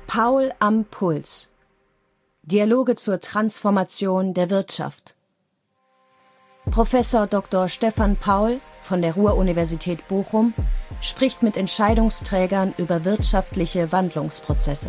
Paul am Puls. Dialoge zur Transformation der Wirtschaft. Professor Dr. Stefan Paul von der Ruhr-Universität Bochum spricht mit Entscheidungsträgern über wirtschaftliche Wandlungsprozesse.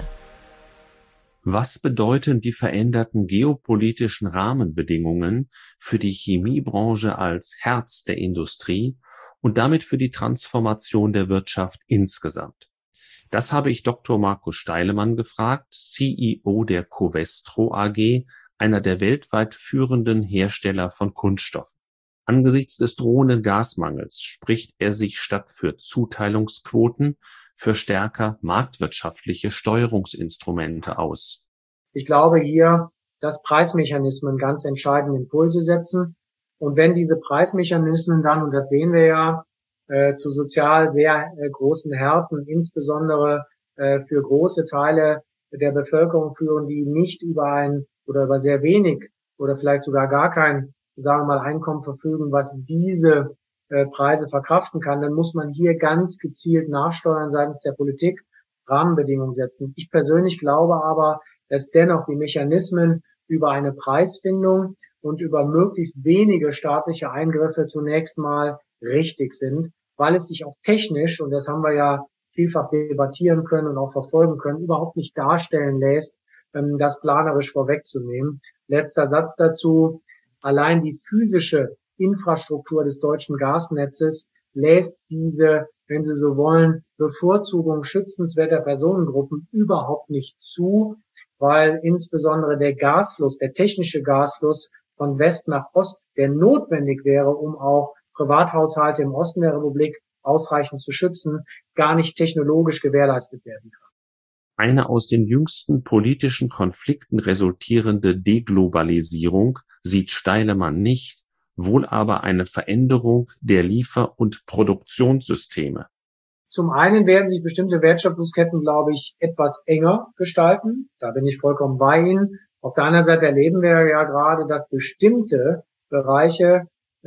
Was bedeuten die veränderten geopolitischen Rahmenbedingungen für die Chemiebranche als Herz der Industrie und damit für die Transformation der Wirtschaft insgesamt? Das habe ich Dr. Markus Steilemann gefragt, CEO der Covestro AG, einer der weltweit führenden Hersteller von Kunststoffen. Angesichts des drohenden Gasmangels spricht er sich statt für Zuteilungsquoten für stärker marktwirtschaftliche Steuerungsinstrumente aus. Ich glaube hier, dass Preismechanismen ganz entscheidende Impulse setzen. Und wenn diese Preismechanismen dann, und das sehen wir ja, zu sozial sehr großen Härten, insbesondere für große Teile der Bevölkerung führen, die nicht über ein oder über sehr wenig oder vielleicht sogar gar kein, sagen wir mal, Einkommen verfügen, was diese Preise verkraften kann, dann muss man hier ganz gezielt nachsteuern seitens der Politik, Rahmenbedingungen setzen. Ich persönlich glaube aber, dass dennoch die Mechanismen über eine Preisfindung und über möglichst wenige staatliche Eingriffe zunächst mal richtig sind, weil es sich auch technisch, und das haben wir ja vielfach debattieren können und auch verfolgen können, überhaupt nicht darstellen lässt, das planerisch vorwegzunehmen. Letzter Satz dazu. Allein die physische Infrastruktur des deutschen Gasnetzes lässt diese, wenn Sie so wollen, Bevorzugung schützenswerter Personengruppen überhaupt nicht zu, weil insbesondere der Gasfluss, der technische Gasfluss von West nach Ost, der notwendig wäre, um auch Privathaushalte im Osten der Republik ausreichend zu schützen, gar nicht technologisch gewährleistet werden kann. Eine aus den jüngsten politischen Konflikten resultierende Deglobalisierung sieht Steilemann nicht, wohl aber eine Veränderung der Liefer- und Produktionssysteme. Zum einen werden sich bestimmte Wertschöpfungsketten, glaube ich, etwas enger gestalten. Da bin ich vollkommen bei Ihnen. Auf der anderen Seite erleben wir ja gerade, dass bestimmte Bereiche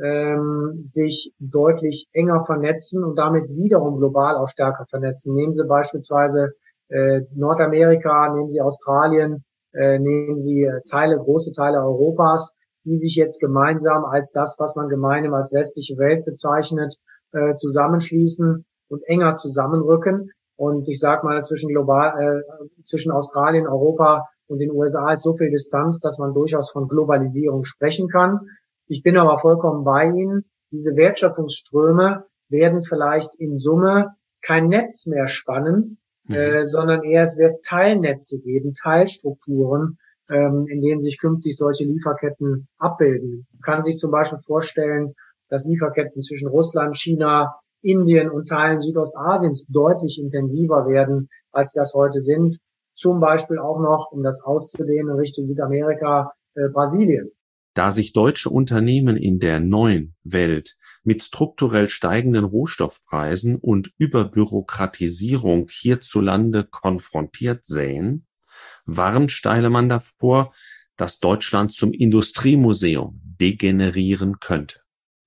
sich deutlich enger vernetzen und damit wiederum global auch stärker vernetzen. Nehmen Sie beispielsweise Nordamerika, nehmen Sie Australien, nehmen Sie große Teile Europas, die sich jetzt gemeinsam als das, was man gemeinhin als westliche Welt bezeichnet, zusammenschließen und enger zusammenrücken. Und ich sage mal, zwischen Australien, Europa und den USA ist so viel Distanz, dass man durchaus von Globalisierung sprechen kann. Ich bin aber vollkommen bei Ihnen. Diese Wertschöpfungsströme werden vielleicht in Summe kein Netz mehr spannen, sondern eher es wird Teilnetze geben, Teilstrukturen, in denen sich künftig solche Lieferketten abbilden. Man kann sich zum Beispiel vorstellen, dass Lieferketten zwischen Russland, China, Indien und Teilen Südostasiens deutlich intensiver werden, als das heute sind. Zum Beispiel auch noch, um das auszudehnen, in Richtung Südamerika, Brasilien. Da sich deutsche Unternehmen in der neuen Welt mit strukturell steigenden Rohstoffpreisen und Überbürokratisierung hierzulande konfrontiert sehen, warnt Steilemann davor, dass Deutschland zum Industriemuseum degenerieren könnte.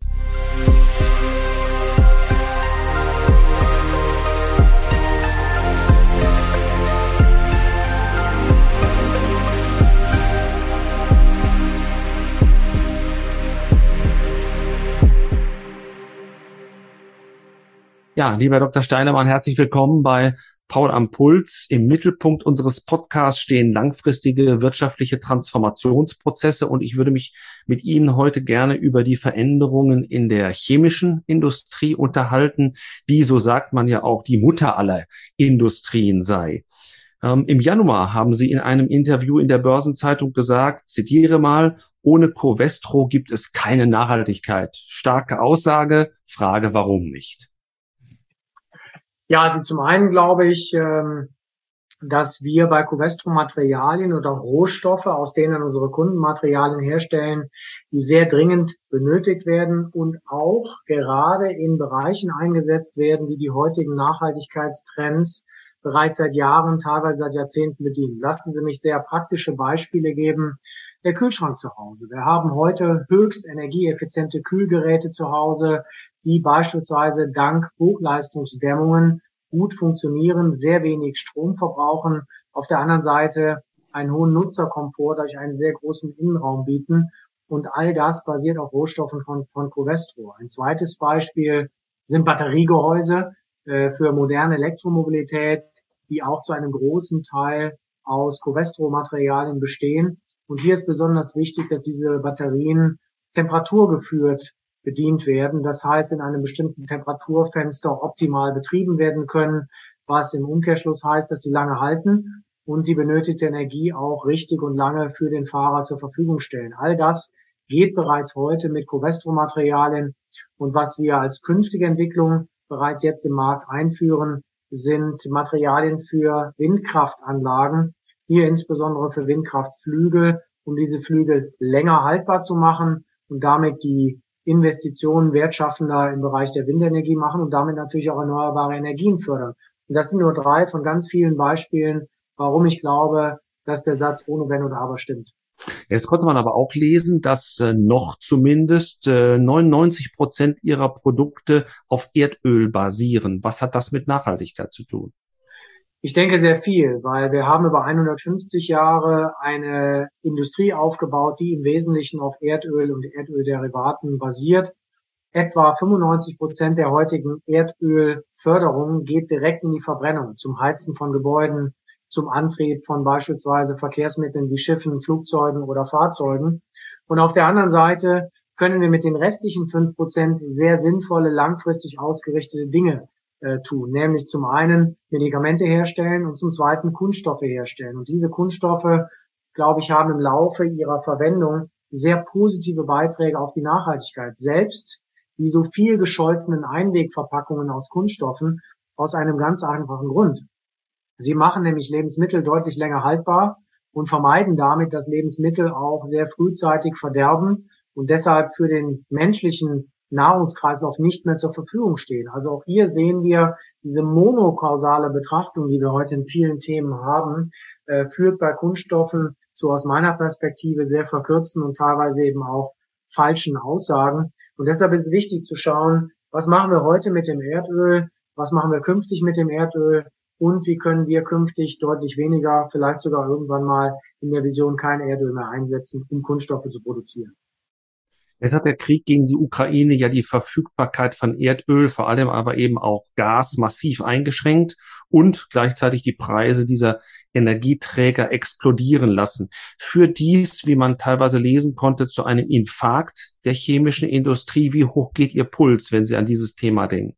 Ja, lieber Dr. Steilemann, herzlich willkommen bei Paul am Puls. Im Mittelpunkt unseres Podcasts stehen langfristige wirtschaftliche Transformationsprozesse und ich würde mich mit Ihnen heute gerne über die Veränderungen in der chemischen Industrie unterhalten, die, so sagt man ja auch, die Mutter aller Industrien sei. Im Januar haben Sie in einem Interview in der Börsenzeitung gesagt, zitiere mal, ohne Covestro gibt es keine Nachhaltigkeit. Starke Aussage, Frage, warum nicht? Ja, also zum einen glaube ich, dass wir bei Covestro Materialien oder Rohstoffe, aus denen unsere Kunden Materialien herstellen, die sehr dringend benötigt werden und auch gerade in Bereichen eingesetzt werden, die die heutigen Nachhaltigkeitstrends bereits seit Jahren, teilweise seit Jahrzehnten bedienen. Lassen Sie mich sehr praktische Beispiele geben. Der Kühlschrank zu Hause. Wir haben heute höchst energieeffiziente Kühlgeräte zu Hause, die beispielsweise dank Hochleistungsdämmungen gut funktionieren, sehr wenig Strom verbrauchen, auf der anderen Seite einen hohen Nutzerkomfort durch einen sehr großen Innenraum bieten. Und all das basiert auf Rohstoffen von Covestro. Ein zweites Beispiel sind Batteriegehäuse für moderne Elektromobilität, die auch zu einem großen Teil aus Covestro-Materialien bestehen. Und hier ist besonders wichtig, dass diese Batterien temperaturgeführt bedient werden. Das heißt, in einem bestimmten Temperaturfenster optimal betrieben werden können, was im Umkehrschluss heißt, dass sie lange halten und die benötigte Energie auch richtig und lange für den Fahrer zur Verfügung stellen. All das geht bereits heute mit Covestro-Materialien. Und was wir als künftige Entwicklung bereits jetzt im Markt einführen, sind Materialien für Windkraftanlagen, hier insbesondere für Windkraftflügel, um diese Flügel länger haltbar zu machen und damit die Investitionen wertschaffender im Bereich der Windenergie machen und damit natürlich auch erneuerbare Energien fördern. Und das sind nur 3 von ganz vielen Beispielen, warum ich glaube, dass der Satz ohne Wenn und Aber stimmt. Jetzt konnte man aber auch lesen, dass noch zumindest 99% ihrer Produkte auf Erdöl basieren. Was hat das mit Nachhaltigkeit zu tun? Ich denke sehr viel, weil wir haben über 150 Jahre eine Industrie aufgebaut, die im Wesentlichen auf Erdöl und Erdölderivaten basiert. Etwa 95% der heutigen Erdölförderung geht direkt in die Verbrennung, zum Heizen von Gebäuden, zum Antrieb von beispielsweise Verkehrsmitteln wie Schiffen, Flugzeugen oder Fahrzeugen. Und auf der anderen Seite können wir mit den restlichen 5% sehr sinnvolle, langfristig ausgerichtete Dinge tun, nämlich zum einen Medikamente herstellen und zum zweiten Kunststoffe herstellen. Und diese Kunststoffe, glaube ich, haben im Laufe ihrer Verwendung sehr positive Beiträge auf die Nachhaltigkeit. Selbst die so viel gescholtenen Einwegverpackungen aus Kunststoffen aus einem ganz einfachen Grund. Sie machen nämlich Lebensmittel deutlich länger haltbar und vermeiden damit, dass Lebensmittel auch sehr frühzeitig verderben und deshalb für den menschlichen Nahrungskreislauf nicht mehr zur Verfügung stehen. Also auch hier sehen wir diese monokausale Betrachtung, die wir heute in vielen Themen haben, führt bei Kunststoffen zu aus meiner Perspektive sehr verkürzten und teilweise eben auch falschen Aussagen. Und deshalb ist es wichtig zu schauen, was machen wir heute mit dem Erdöl, was machen wir künftig mit dem Erdöl und wie können wir künftig deutlich weniger, vielleicht sogar irgendwann mal in der Vision kein Erdöl mehr einsetzen, um Kunststoffe zu produzieren. Jetzt hat der Krieg gegen die Ukraine ja die Verfügbarkeit von Erdöl, vor allem aber eben auch Gas massiv eingeschränkt und gleichzeitig die Preise dieser Energieträger explodieren lassen. Führt dies, wie man teilweise lesen konnte, zu einem Infarkt der chemischen Industrie? Wie hoch geht Ihr Puls, wenn Sie an dieses Thema denken?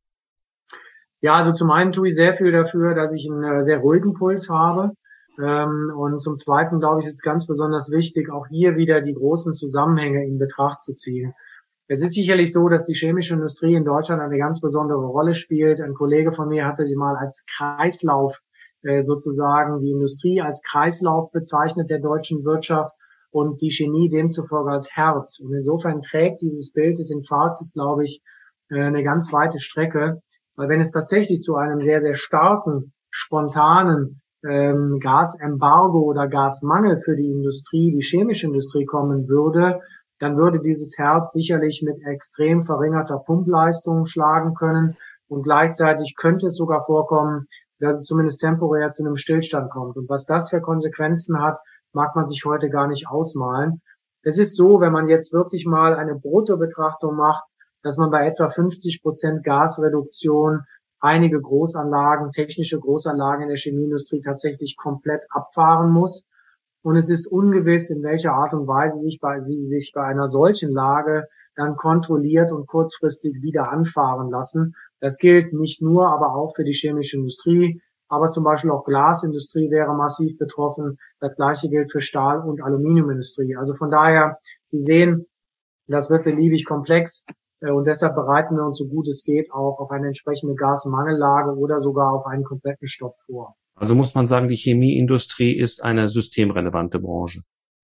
Ja, also zum einen tue ich sehr viel dafür, dass ich einen sehr ruhigen Puls habe. Und zum Zweiten, glaube ich, ist es ganz besonders wichtig, auch hier wieder die großen Zusammenhänge in Betracht zu ziehen. Es ist sicherlich so, dass die chemische Industrie in Deutschland eine ganz besondere Rolle spielt. Ein Kollege von mir hatte sie mal als Kreislauf sozusagen die Industrie als Kreislauf bezeichnet der deutschen Wirtschaft und die Chemie demzufolge als Herz. Und insofern trägt dieses Bild des Infarktes, glaube ich, eine ganz weite Strecke. Weil wenn es tatsächlich zu einem sehr, sehr starken, spontanen Gasembargo oder Gasmangel für die Industrie, die chemische Industrie kommen würde, dann würde dieses Herz sicherlich mit extrem verringerter Pumpleistung schlagen können und gleichzeitig könnte es sogar vorkommen, dass es zumindest temporär zu einem Stillstand kommt. Und was das für Konsequenzen hat, mag man sich heute gar nicht ausmalen. Es ist so, wenn man jetzt wirklich mal eine Bruttobetrachtung macht, dass man bei etwa 50% Gasreduktion einige Großanlagen, technische Großanlagen in der Chemieindustrie tatsächlich komplett abfahren muss. Und es ist ungewiss, in welcher Art und Weise sie sich bei einer solchen Lage dann kontrolliert und kurzfristig wieder anfahren lassen. Das gilt nicht nur, aber auch für die chemische Industrie. Aber zum Beispiel auch Glasindustrie wäre massiv betroffen. Das Gleiche gilt für Stahl- und Aluminiumindustrie. Also von daher, Sie sehen, das wird beliebig komplex. Und deshalb bereiten wir uns, so gut es geht, auch auf eine entsprechende Gasmangellage oder sogar auf einen kompletten Stopp vor. Also muss man sagen, die Chemieindustrie ist eine systemrelevante Branche.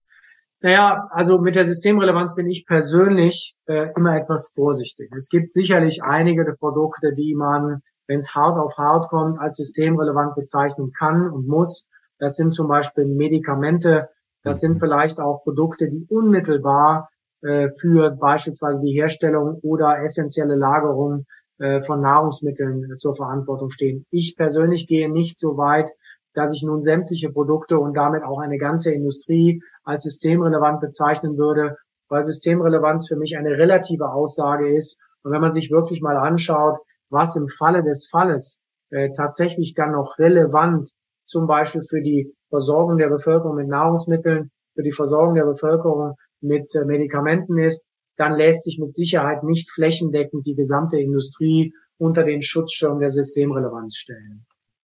Naja, also mit der Systemrelevanz bin ich persönlich immer etwas vorsichtig. Es gibt sicherlich einige Produkte, die man, wenn es hart auf hart kommt, als systemrelevant bezeichnen kann und muss. Das sind zum Beispiel Medikamente. Das sind vielleicht auch Produkte, die unmittelbar für beispielsweise die Herstellung oder essentielle Lagerung von Nahrungsmitteln zur Verantwortung stehen. Ich persönlich gehe nicht so weit, dass ich nun sämtliche Produkte und damit auch eine ganze Industrie als systemrelevant bezeichnen würde, weil Systemrelevanz für mich eine relative Aussage ist. Und wenn man sich wirklich mal anschaut, was im Falle des Falles tatsächlich dann noch relevant zum Beispiel für die Versorgung der Bevölkerung mit Nahrungsmitteln, für die Versorgung der Bevölkerung mit Medikamenten ist, dann lässt sich mit Sicherheit nicht flächendeckend die gesamte Industrie unter den Schutzschirm der Systemrelevanz stellen.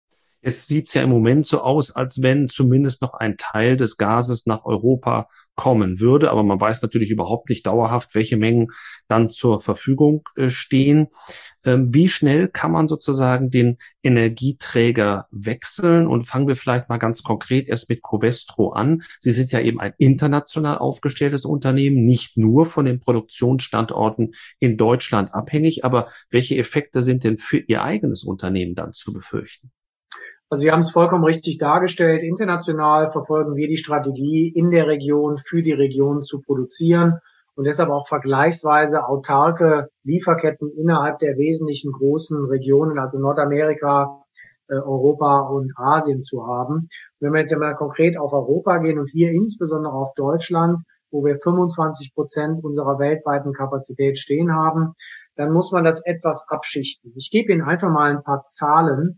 Es sieht ja im Moment so aus, als wenn zumindest noch ein Teil des Gases nach Europa kommen würde. Aber man weiß natürlich überhaupt nicht dauerhaft, welche Mengen dann zur Verfügung stehen. Wie schnell kann man sozusagen den Energieträger wechseln? Und fangen wir vielleicht mal ganz konkret erst mit Covestro an. Sie sind ja eben ein international aufgestelltes Unternehmen, nicht nur von den Produktionsstandorten in Deutschland abhängig. Aber welche Effekte sind denn für Ihr eigenes Unternehmen dann zu befürchten? Also Sie haben es vollkommen richtig dargestellt. International verfolgen wir die Strategie, in der Region für die Region zu produzieren und deshalb auch vergleichsweise autarke Lieferketten innerhalb der wesentlichen großen Regionen, also Nordamerika, Europa und Asien zu haben. Und wenn wir jetzt einmal konkret auf Europa gehen und hier insbesondere auf Deutschland, wo wir 25% unserer weltweiten Kapazität stehen haben, dann muss man das etwas abschichten. Ich gebe Ihnen einfach mal ein paar Zahlen.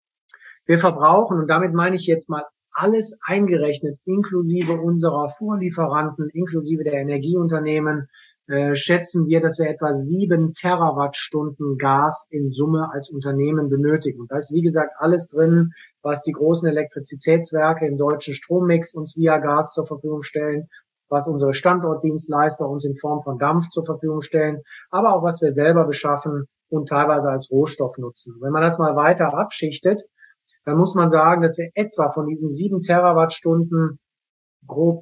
Wir verbrauchen, und damit meine ich jetzt mal alles eingerechnet, inklusive unserer Vorlieferanten, inklusive der Energieunternehmen, schätzen wir, dass wir etwa 7 Terawattstunden Gas in Summe als Unternehmen benötigen. Und da ist, wie gesagt, alles drin, was die großen Elektrizitätswerke im deutschen Strommix uns via Gas zur Verfügung stellen, was unsere Standortdienstleister uns in Form von Dampf zur Verfügung stellen, aber auch was wir selber beschaffen und teilweise als Rohstoff nutzen. Wenn man das mal weiter abschichtet, dann muss man sagen, dass wir etwa von diesen 7 Terawattstunden grob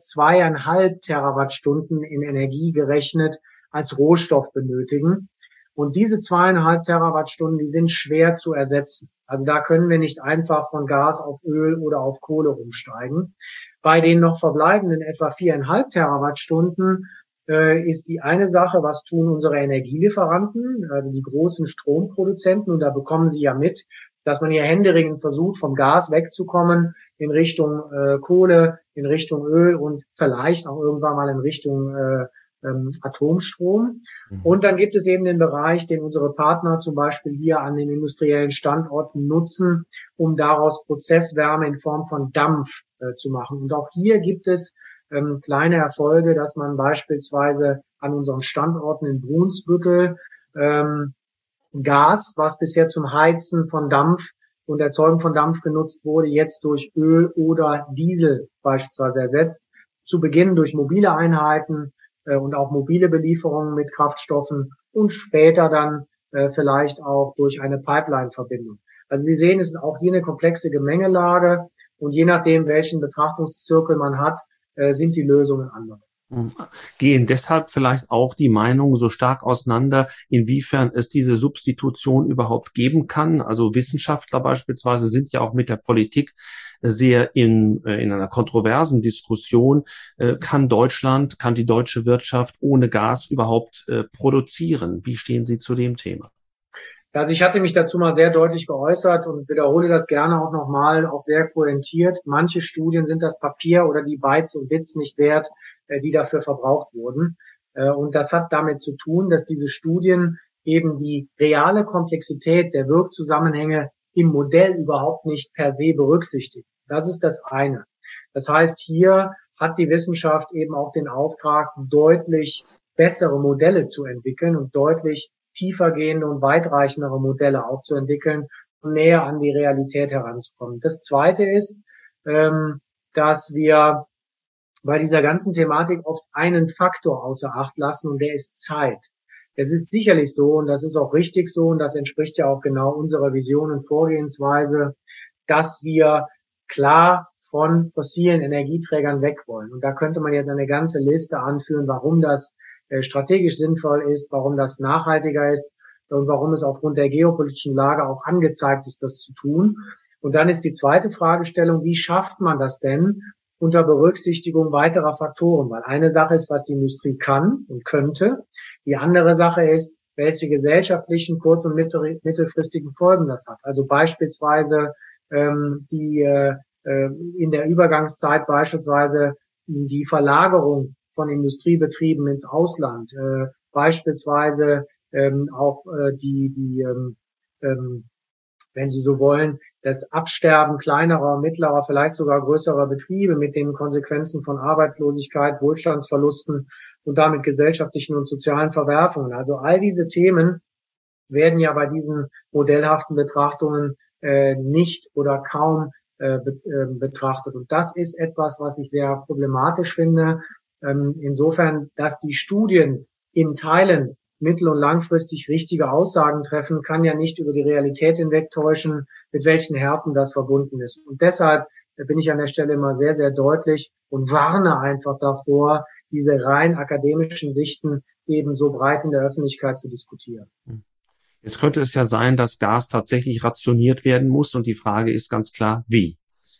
2,5 Terawattstunden in Energie gerechnet als Rohstoff benötigen. Und diese 2,5 Terawattstunden, die sind schwer zu ersetzen. Also da können wir nicht einfach von Gas auf Öl oder auf Kohle umsteigen. Bei den noch verbleibenden etwa 4,5 Terawattstunden ist die eine Sache, was tun unsere Energielieferanten, also die großen Stromproduzenten, und da bekommen Sie ja mit, dass man hier händeringend versucht, vom Gas wegzukommen in Richtung Kohle, in Richtung Öl und vielleicht auch irgendwann mal in Richtung Atomstrom. Und dann gibt es eben den Bereich, den unsere Partner zum Beispiel hier an den industriellen Standorten nutzen, um daraus Prozesswärme in Form von Dampf zu machen. Und auch hier gibt es kleine Erfolge, dass man beispielsweise an unseren Standorten in Brunsbüttel Gas, was bisher zum Heizen von Dampf und Erzeugen von Dampf genutzt wurde, jetzt durch Öl oder Diesel beispielsweise ersetzt. Zu Beginn durch mobile Einheiten und auch mobile Belieferungen mit Kraftstoffen und später dann vielleicht auch durch eine Pipeline-Verbindung. Also Sie sehen, es ist auch hier eine komplexe Gemengelage und je nachdem, welchen Betrachtungszirkel man hat, sind die Lösungen andere. Gehen deshalb vielleicht auch die Meinungen so stark auseinander, inwiefern es diese Substitution überhaupt geben kann? Also Wissenschaftler beispielsweise sind ja auch mit der Politik sehr in einer kontroversen Diskussion. Kann die deutsche Wirtschaft ohne Gas überhaupt produzieren? Wie stehen Sie zu dem Thema? Also ich hatte mich dazu mal sehr deutlich geäußert und wiederhole das gerne auch nochmal, auch sehr pointiert. Manche Studien sind das Papier oder die Bytes und Bits nicht wert, die dafür verbraucht wurden. Und das hat damit zu tun, dass diese Studien eben die reale Komplexität der Wirkzusammenhänge im Modell überhaupt nicht per se berücksichtigen. Das ist das eine. Das heißt, hier hat die Wissenschaft eben auch den Auftrag, deutlich bessere Modelle zu entwickeln und deutlich tiefergehende und weitreichendere Modelle auch zu entwickeln, um näher an die Realität heranzukommen. Das Zweite ist, dass wir bei dieser ganzen Thematik oft einen Faktor außer Acht lassen und der ist Zeit. Es ist sicherlich so und das ist auch richtig so und das entspricht ja auch genau unserer Vision und Vorgehensweise, dass wir klar von fossilen Energieträgern weg wollen. Und da könnte man jetzt eine ganze Liste anführen, warum das strategisch sinnvoll ist, warum das nachhaltiger ist und warum es aufgrund der geopolitischen Lage auch angezeigt ist, das zu tun. Und dann ist die zweite Fragestellung, wie schafft man das denn unter Berücksichtigung weiterer Faktoren? Weil eine Sache ist, was die Industrie kann und könnte. Die andere Sache ist, welche gesellschaftlichen kurz- und mittelfristigen Folgen das hat. Also beispielsweise in der Übergangszeit beispielsweise die Verlagerung von Industriebetrieben ins Ausland, beispielsweise auch wenn Sie so wollen, das Absterben kleinerer, mittlerer, vielleicht sogar größerer Betriebe mit den Konsequenzen von Arbeitslosigkeit, Wohlstandsverlusten und damit gesellschaftlichen und sozialen Verwerfungen. Also all diese Themen werden ja bei diesen modellhaften Betrachtungen nicht oder kaum betrachtet. Und das ist etwas, was ich sehr problematisch finde. Insofern, dass die Studien in Teilen mittel- und langfristig richtige Aussagen treffen, kann ja nicht über die Realität hinwegtäuschen, mit welchen Härten das verbunden ist. Und deshalb bin ich an der Stelle immer sehr, sehr deutlich und warne einfach davor, diese rein akademischen Sichten eben so breit in der Öffentlichkeit zu diskutieren. Jetzt könnte es ja sein, dass Gas tatsächlich rationiert werden muss und die Frage ist ganz klar, wie?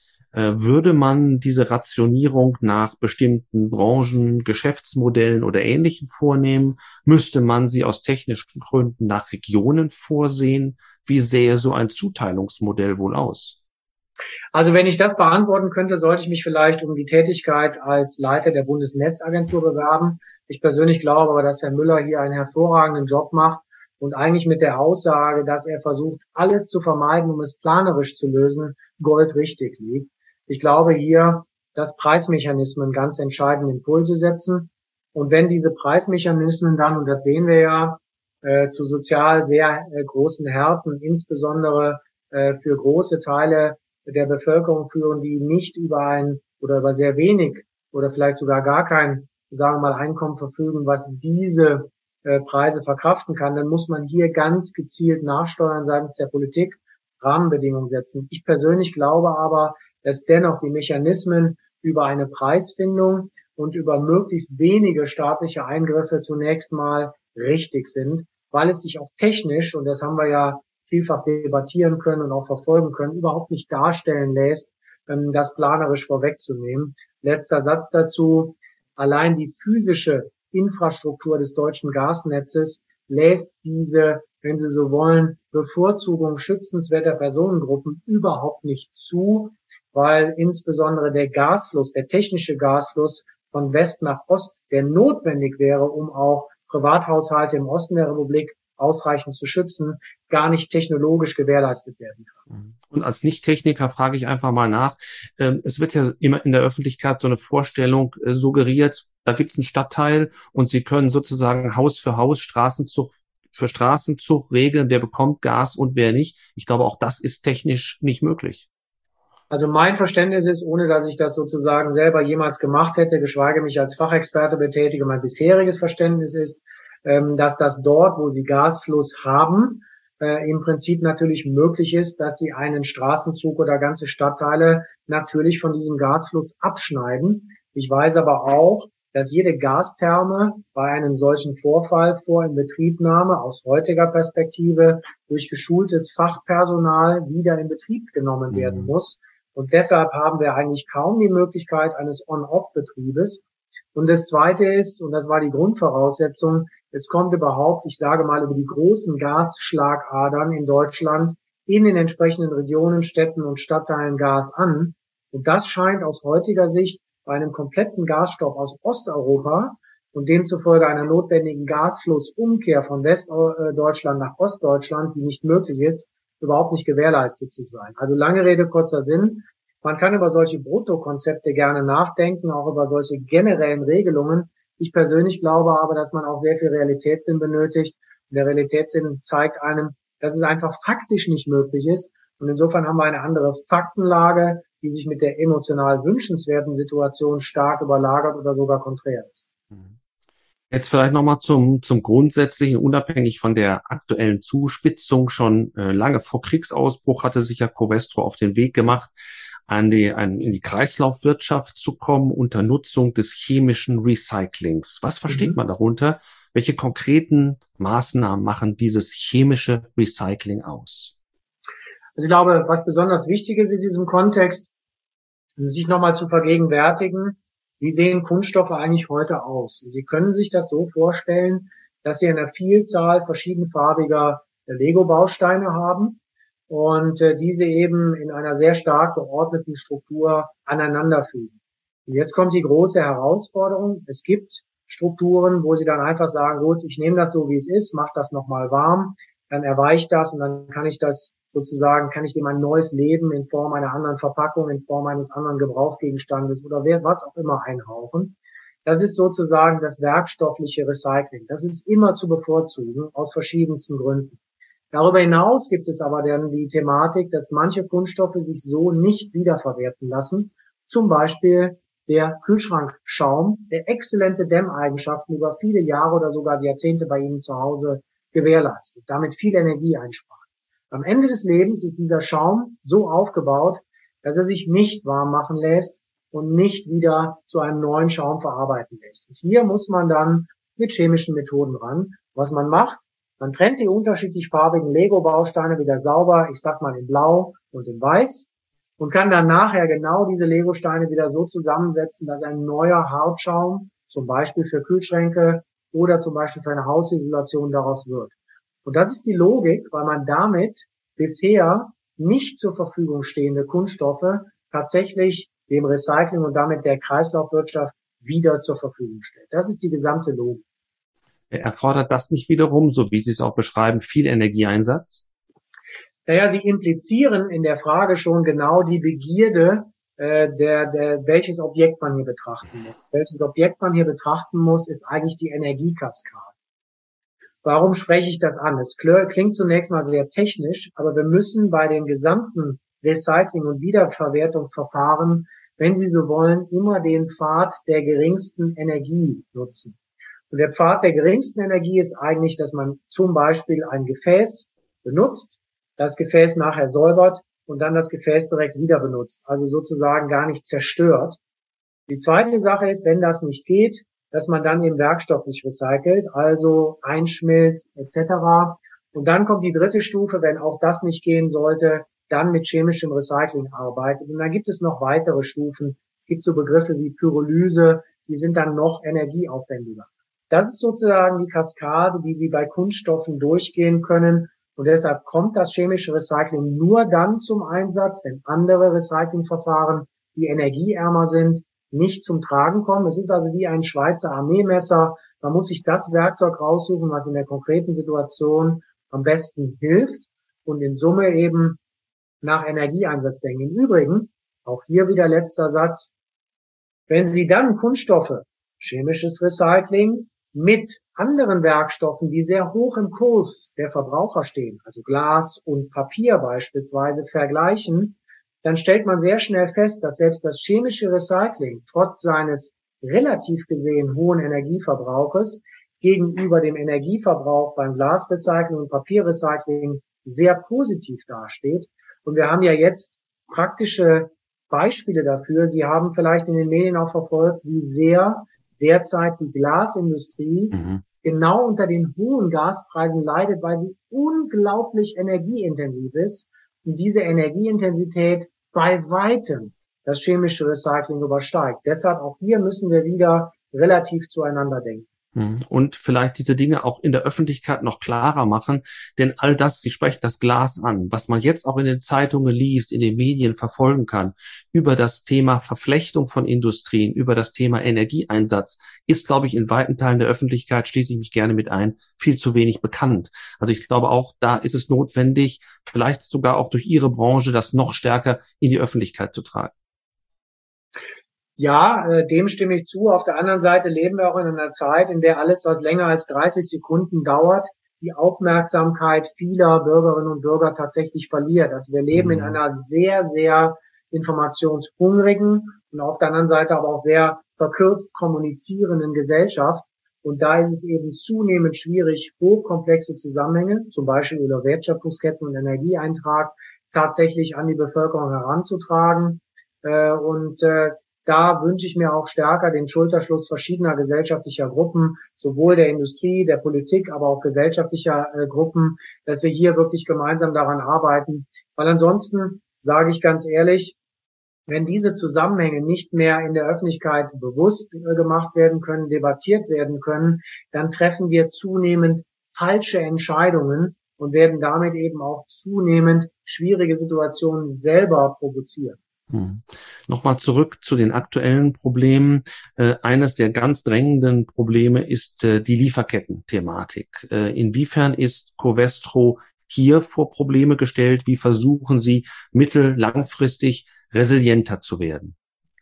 Würde man diese Rationierung nach bestimmten Branchen, Geschäftsmodellen oder Ähnlichem vornehmen? Müsste man sie aus technischen Gründen nach Regionen vorsehen? Wie sähe so ein Zuteilungsmodell wohl aus? Also wenn ich das beantworten könnte, sollte ich mich vielleicht um die Tätigkeit als Leiter der Bundesnetzagentur bewerben. Ich persönlich glaube aber, dass Herr Müller hier einen hervorragenden Job macht und eigentlich mit der Aussage, dass er versucht, alles zu vermeiden, um es planerisch zu lösen, goldrichtig liegt. Ich glaube hier, dass Preismechanismen ganz entscheidende Impulse setzen. Und wenn diese Preismechanismen dann, und das sehen wir ja, zu sozial sehr großen Härten, insbesondere für große Teile der Bevölkerung führen, die nicht über ein oder über sehr wenig oder vielleicht sogar gar kein, sagen wir mal, Einkommen verfügen, was diese Preise verkraften kann, dann muss man hier ganz gezielt nachsteuern seitens der Politik, Rahmenbedingungen setzen. Ich persönlich glaube aber, dass dennoch die Mechanismen über eine Preisfindung und über möglichst wenige staatliche Eingriffe zunächst mal richtig sind, weil es sich auch technisch, und das haben wir ja vielfach debattieren können und auch verfolgen können, überhaupt nicht darstellen lässt, das planerisch vorwegzunehmen. Letzter Satz dazu. Allein die physische Infrastruktur des deutschen Gasnetzes lässt diese, wenn Sie so wollen, Bevorzugung schützenswerter Personengruppen überhaupt nicht zu, weil insbesondere der Gasfluss, der technische Gasfluss von West nach Ost, der notwendig wäre, um auch Privathaushalte im Osten der Republik ausreichend zu schützen, gar nicht technologisch gewährleistet werden kann. Und als Nicht-Techniker frage ich einfach mal nach. Es wird ja immer in der Öffentlichkeit so eine Vorstellung suggeriert, da gibt es einen Stadtteil und Sie können sozusagen Haus für Haus, Straßenzug für Straßenzug regeln, wer bekommt Gas und wer nicht. Ich glaube, auch das ist technisch nicht möglich. Also mein Verständnis ist, ohne dass ich das sozusagen selber jemals gemacht hätte, geschweige mich als Fachexperte betätige, mein bisheriges Verständnis ist, dass das dort, wo Sie Gasfluss haben, im Prinzip natürlich möglich ist, dass Sie einen Straßenzug oder ganze Stadtteile natürlich von diesem Gasfluss abschneiden. Ich weiß aber auch, dass jede Gastherme bei einem solchen Vorfall vor Inbetriebnahme aus heutiger Perspektive durch geschultes Fachpersonal wieder in Betrieb genommen werden muss. Und deshalb haben wir eigentlich kaum die Möglichkeit eines On-Off-Betriebes. Und das Zweite ist, und das war die Grundvoraussetzung, es kommt überhaupt, ich sage mal, über die großen Gasschlagadern in Deutschland in den entsprechenden Regionen, Städten und Stadtteilen Gas an. Und das scheint aus heutiger Sicht bei einem kompletten Gasstopp aus Osteuropa und demzufolge einer notwendigen Gasflussumkehr von Westdeutschland nach Ostdeutschland, die nicht möglich ist, überhaupt nicht gewährleistet zu sein. Also lange Rede, kurzer Sinn. Man kann über solche Bruttokonzepte gerne nachdenken, auch über solche generellen Regelungen. Ich persönlich glaube aber, dass man auch sehr viel Realitätssinn benötigt. Und der Realitätssinn zeigt einem, dass es einfach faktisch nicht möglich ist. Und insofern haben wir eine andere Faktenlage, die sich mit der emotional wünschenswerten Situation stark überlagert oder sogar konträr ist. Jetzt vielleicht nochmal zum Grundsätzlichen, unabhängig von der aktuellen Zuspitzung. Schon lange vor Kriegsausbruch hatte sich ja Covestro auf den Weg gemacht, in die Kreislaufwirtschaft zu kommen unter Nutzung des chemischen Recyclings. Was versteht man darunter? Welche konkreten Maßnahmen machen dieses chemische Recycling aus? Also ich glaube, was besonders wichtig ist in diesem Kontext, sich nochmal zu vergegenwärtigen, wie sehen Kunststoffe eigentlich heute aus? Sie können sich das so vorstellen, dass sie eine Vielzahl verschiedenfarbiger Lego-Bausteine haben und diese eben in einer sehr stark geordneten Struktur aneinanderfügen. Und jetzt kommt die große Herausforderung. Es gibt Strukturen, wo sie dann einfach sagen, gut, ich nehme das so, wie es ist, mache das nochmal warm, dann erweicht das und dann kann ich das sozusagen, kann ich dem ein neues Leben in Form einer anderen Verpackung, in Form eines anderen Gebrauchsgegenstandes oder was auch immer einhauchen. Das ist sozusagen das werkstoffliche Recycling. Das ist immer zu bevorzugen aus verschiedensten Gründen. Darüber hinaus gibt es aber dann die Thematik, dass manche Kunststoffe sich so nicht wiederverwerten lassen. Zum Beispiel der Kühlschrankschaum, der exzellente Dämmeigenschaften über viele Jahre oder sogar Jahrzehnte bei Ihnen zu Hause gewährleistet, damit viel Energie einspart. Am Ende des Lebens ist dieser Schaum so aufgebaut, dass er sich nicht warm machen lässt und nicht wieder zu einem neuen Schaum verarbeiten lässt. Und hier muss man dann mit chemischen Methoden ran. Was man macht, man trennt die unterschiedlich farbigen Lego-Bausteine wieder sauber, ich sag mal in Blau und in Weiß, und kann dann nachher genau diese Lego-Steine wieder so zusammensetzen, dass ein neuer Hartschaum, zum Beispiel für Kühlschränke oder zum Beispiel für eine Hausisolation daraus wird. Und das ist die Logik, weil man damit bisher nicht zur Verfügung stehende Kunststoffe tatsächlich dem Recycling und damit der Kreislaufwirtschaft wieder zur Verfügung stellt. Das ist die gesamte Logik. Erfordert das nicht wiederum, so wie Sie es auch beschreiben, viel Energieeinsatz? Naja, Sie implizieren in der Frage schon genau die Begierde, welches Objekt man hier betrachten muss. Welches Objekt man hier betrachten muss, ist eigentlich die Energiekaskade. Warum spreche ich das an? Es klingt zunächst mal sehr technisch, aber wir müssen bei den gesamten Recycling- und Wiederverwertungsverfahren, wenn Sie so wollen, immer den Pfad der geringsten Energie nutzen. Und der Pfad der geringsten Energie ist eigentlich, dass man zum Beispiel ein Gefäß benutzt, das Gefäß nachher säubert und dann das Gefäß direkt wieder benutzt, also sozusagen gar nicht zerstört. Die zweite Sache ist, wenn das nicht geht, dass man dann eben werkstofflich recycelt, also einschmilzt etc. Und dann kommt die dritte Stufe, wenn auch das nicht gehen sollte, dann mit chemischem Recycling arbeitet. Und dann gibt es noch weitere Stufen. Es gibt so Begriffe wie Pyrolyse, die sind dann noch energieaufwendiger. Das ist sozusagen die Kaskade, die Sie bei Kunststoffen durchgehen können. Und deshalb kommt das chemische Recycling nur dann zum Einsatz, wenn andere Recyclingverfahren, die energieärmer sind, nicht zum Tragen kommen. Es ist also wie ein Schweizer Armeemesser. Man muss sich das Werkzeug raussuchen, was in der konkreten Situation am besten hilft und in Summe eben nach Energieeinsatz denken. Im Übrigen, auch hier wieder letzter Satz, wenn Sie dann Kunststoffe, chemisches Recycling, mit anderen Werkstoffen, die sehr hoch im Kurs der Verbraucher stehen, also Glas und Papier beispielsweise, vergleichen, dann stellt man sehr schnell fest, dass selbst das chemische Recycling trotz seines relativ gesehen hohen Energieverbrauches gegenüber dem Energieverbrauch beim Glasrecycling und Papierrecycling sehr positiv dasteht. Und wir haben ja jetzt praktische Beispiele dafür. Sie haben vielleicht in den Medien auch verfolgt, wie sehr derzeit die Glasindustrie genau unter den hohen Gaspreisen leidet, weil sie unglaublich energieintensiv ist und diese Energieintensität bei weitem das chemische Recycling übersteigt. Deshalb auch hier müssen wir wieder relativ zueinander denken. Und vielleicht diese Dinge auch in der Öffentlichkeit noch klarer machen, denn all das, Sie sprechen das Glas an, was man jetzt auch in den Zeitungen liest, in den Medien verfolgen kann, über das Thema Verflechtung von Industrien, über das Thema Energieeinsatz, ist, glaube ich, in weiten Teilen der Öffentlichkeit, schließe ich mich gerne mit ein, viel zu wenig bekannt. Also ich glaube auch, da ist es notwendig, vielleicht sogar auch durch Ihre Branche, das noch stärker in die Öffentlichkeit zu tragen. Ja, dem stimme ich zu. Auf der anderen Seite leben wir auch in einer Zeit, in der alles, was länger als 30 Sekunden dauert, die Aufmerksamkeit vieler Bürgerinnen und Bürger tatsächlich verliert. Also wir leben in einer sehr, sehr informationshungrigen und auf der anderen Seite aber auch sehr verkürzt kommunizierenden Gesellschaft. Und da ist es eben zunehmend schwierig, hochkomplexe Zusammenhänge, zum Beispiel über Wertschöpfungsketten und Energieeintrag, tatsächlich an die Bevölkerung heranzutragen. Da wünsche ich mir auch stärker den Schulterschluss verschiedener gesellschaftlicher Gruppen, sowohl der Industrie, der Politik, aber auch gesellschaftlicher Gruppen, dass wir hier wirklich gemeinsam daran arbeiten. Weil ansonsten, sage ich ganz ehrlich, Wenn diese Zusammenhänge nicht mehr in der Öffentlichkeit bewusst gemacht werden können, debattiert werden können, dann treffen wir zunehmend falsche Entscheidungen und werden damit eben auch zunehmend schwierige Situationen selber provozieren. Nochmal zurück zu den aktuellen Problemen. Eines der ganz drängenden Probleme ist die Lieferketten-Thematik. Inwiefern ist Covestro hier vor Probleme gestellt? Wie versuchen Sie langfristig resilienter zu werden?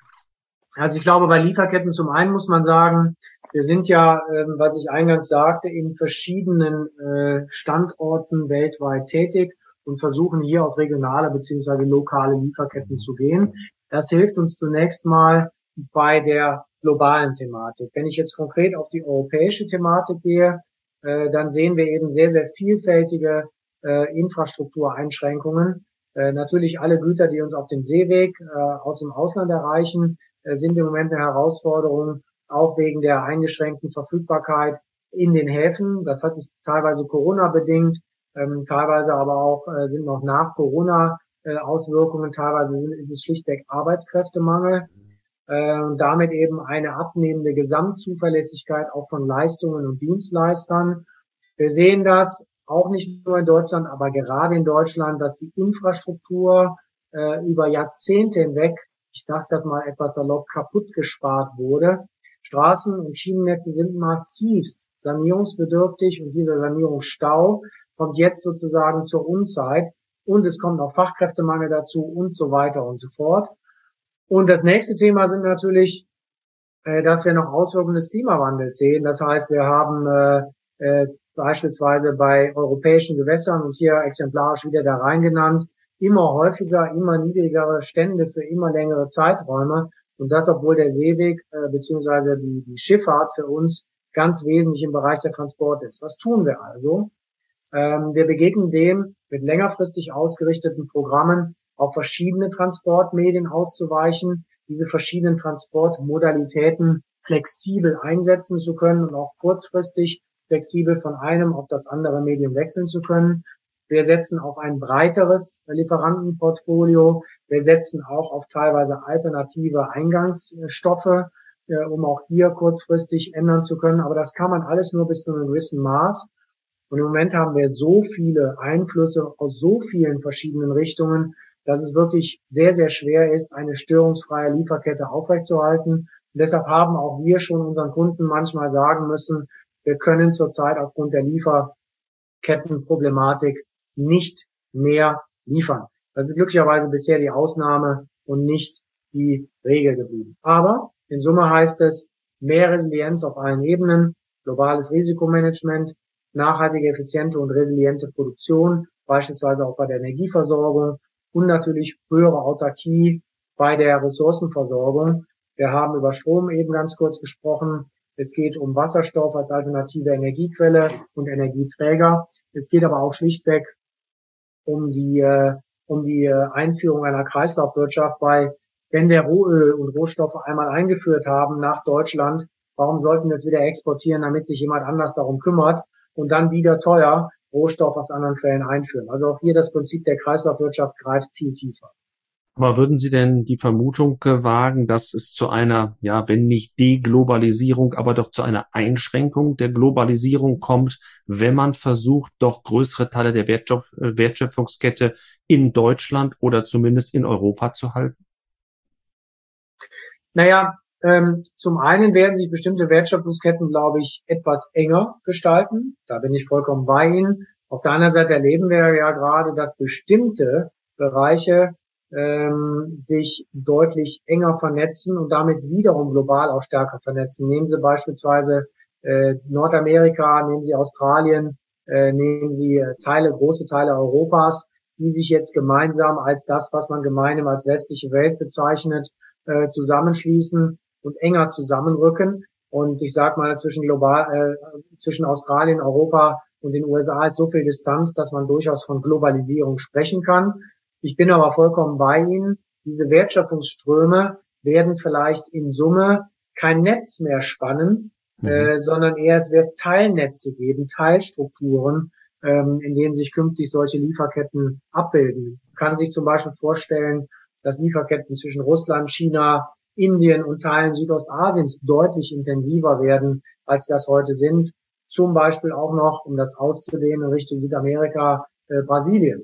Also ich glaube, bei Lieferketten zum einen muss man sagen, wir sind ja, was ich eingangs sagte, in verschiedenen Standorten weltweit tätig und versuchen hier auf regionale beziehungsweise lokale Lieferketten zu gehen. Das hilft uns zunächst mal bei der globalen Thematik. Wenn ich jetzt konkret auf die europäische Thematik gehe, dann sehen wir eben sehr, sehr vielfältige Infrastruktureinschränkungen. Natürlich alle Güter, die uns auf dem Seeweg aus dem Ausland erreichen, sind im Moment eine Herausforderung, auch wegen der eingeschränkten Verfügbarkeit in den Häfen. Das ist teilweise Corona-bedingt, teilweise aber auch sind noch nach Corona Auswirkungen, teilweise ist es schlichtweg Arbeitskräftemangel und damit eben eine abnehmende Gesamtzuverlässigkeit auch von Leistungen und Dienstleistern. Wir sehen das auch nicht nur in Deutschland, aber gerade in Deutschland, dass die Infrastruktur über Jahrzehnte hinweg, ich sage das mal etwas salopp, kaputt gespart wurde. Straßen- und Schienennetze sind massivst sanierungsbedürftig und dieser Sanierungsstau kommt jetzt sozusagen zur Unzeit und es kommt noch Fachkräftemangel dazu und so weiter und so fort. Und das nächste Thema sind natürlich, dass wir noch Auswirkungen des Klimawandels sehen. Das heißt, wir haben beispielsweise bei europäischen Gewässern und hier exemplarisch wieder der Rhein genannt, immer häufiger, immer niedrigere Stände für immer längere Zeiträume. Und das, obwohl der Seeweg beziehungsweise die Schifffahrt für uns ganz wesentlich im Bereich der Transport ist. Was tun wir also? Wir begegnen dem mit längerfristig ausgerichteten Programmen auf verschiedene Transportmedien auszuweichen, diese verschiedenen Transportmodalitäten flexibel einsetzen zu können und auch kurzfristig flexibel von einem auf das andere Medium wechseln zu können. Wir setzen auf ein breiteres Lieferantenportfolio. Wir setzen auch auf teilweise alternative Eingangsstoffe, um auch hier kurzfristig ändern zu können. Aber das kann man alles nur bis zu einem gewissen Maß. Und im Moment haben wir so viele Einflüsse aus so vielen verschiedenen Richtungen, dass es wirklich sehr, sehr schwer ist, eine störungsfreie Lieferkette aufrechtzuerhalten. Und deshalb haben auch wir schon unseren Kunden manchmal sagen müssen, wir können zurzeit aufgrund der Lieferkettenproblematik nicht mehr liefern. Das ist glücklicherweise bisher die Ausnahme und nicht die Regel geblieben. Aber in Summe heißt es mehr Resilienz auf allen Ebenen, globales Risikomanagement, nachhaltige, effiziente und resiliente Produktion, beispielsweise auch bei der Energieversorgung und natürlich höhere Autarkie bei der Ressourcenversorgung. Wir haben über Strom eben ganz kurz gesprochen. Es geht um Wasserstoff als alternative Energiequelle und Energieträger. Es geht aber auch schlichtweg um die Einführung einer Kreislaufwirtschaft, weil wenn wir Rohöl und Rohstoffe einmal eingeführt haben nach Deutschland, warum sollten wir es wieder exportieren, damit sich jemand anders darum kümmert und dann wieder teuer Rohstoff aus anderen Quellen einführen? Also auch hier das Prinzip der Kreislaufwirtschaft greift viel tiefer. Aber würden Sie denn die Vermutung wagen, dass es zu einer, ja, wenn nicht Deglobalisierung, aber doch zu einer Einschränkung der Globalisierung kommt, wenn man versucht, doch größere Teile der Wertschöpfungskette in Deutschland oder zumindest in Europa zu halten? Naja, zum einen werden sich bestimmte Wertschöpfungsketten, glaube ich, etwas enger gestalten. Da bin ich vollkommen bei Ihnen. Auf der anderen Seite erleben wir ja gerade, dass bestimmte Bereiche sich deutlich enger vernetzen und damit wiederum global auch stärker vernetzen. Nehmen Sie beispielsweise Nordamerika, nehmen Sie Australien, nehmen Sie große Teile Europas, die sich jetzt gemeinsam als das, was man gemeinhin als westliche Welt bezeichnet, zusammenschließen und enger zusammenrücken. Und ich sage mal, zwischen Australien, Europa und den USA ist so viel Distanz, dass man durchaus von Globalisierung sprechen kann. Ich bin aber vollkommen bei Ihnen. Diese Wertschöpfungsströme werden vielleicht in Summe kein Netz mehr spannen, sondern eher es wird Teilnetze geben, Teilstrukturen, in denen sich künftig solche Lieferketten abbilden. Man kann sich zum Beispiel vorstellen, dass Lieferketten zwischen Russland, China, Indien und Teilen Südostasiens deutlich intensiver werden, als das heute sind. Zum Beispiel auch noch, um das auszudehnen, in Richtung Südamerika, Brasilien.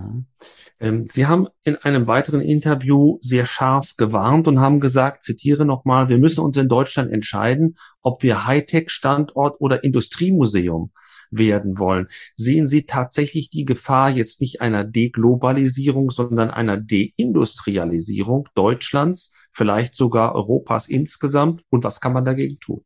Sie haben in einem weiteren Interview sehr scharf gewarnt und haben gesagt, zitiere nochmal, wir müssen uns in Deutschland entscheiden, ob wir Hightech-Standort oder Industriemuseum werden wollen. Sehen Sie tatsächlich die Gefahr jetzt nicht einer Deglobalisierung, sondern einer Deindustrialisierung Deutschlands, vielleicht sogar Europas insgesamt? Und was kann man dagegen tun?